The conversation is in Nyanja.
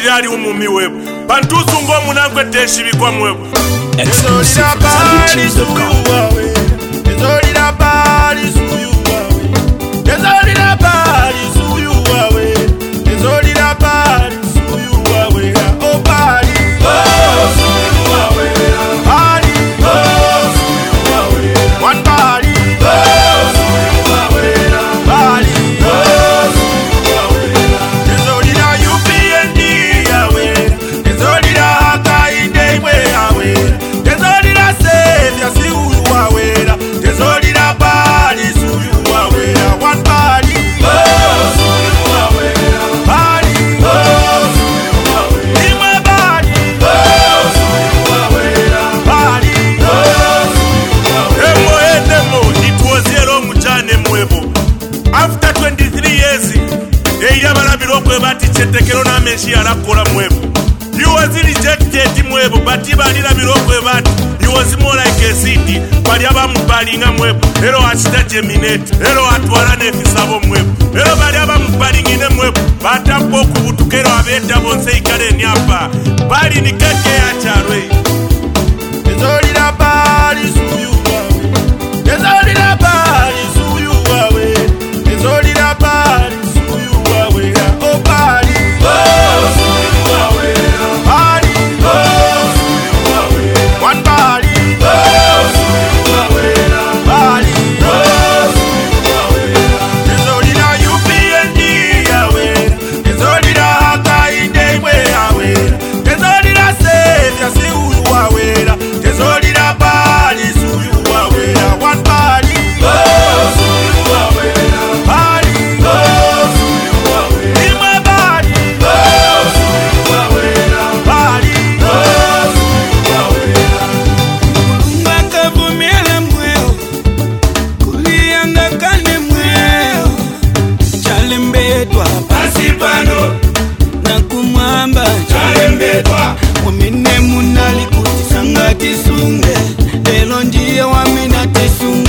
byali umumi webu bantuzu ng'omunangwe teshibikwa mwebu Exclusive from ZabiChews.com. After 23 years, eyabalabilokwe bati chetekero na meshi alakola mwebu. You was rejected mwebu, but ibalirabilokwe bati you was more like a city. Bali abamubalinga mwebu, ero achita geminate, ero atwala nefisabo mwebu, ero bali abambalingine mwebu, batampo kubutukero abeta bonse ikale nyapa. Bali ni keke ya charwe. Ezolira bali suyu wawe. Ezolira bali suyu wawe. Ezolira bali suyu wawe. Oh bali, oh suyu wawe. Bali, oh suyu wawe. One bali, oh suyu wawe. Bali, oh suyu wawe. Ezolira UPND yawe. Ezolira hakainde mwe yawe. Ezolira Savior si uyu wawe. Ezolira bali suyu wawe. One bali, oh suyu wawe. Bali, oh suyu wawe. Ima bali, oh suyu wawe. Bali, oh suyu wawe. Makavumela mweo kulianga kane mweo chalembetwa pasipano na kumwamba chalembetwa mwamine munali kutisanga tisunge lelo njia wamina tisunge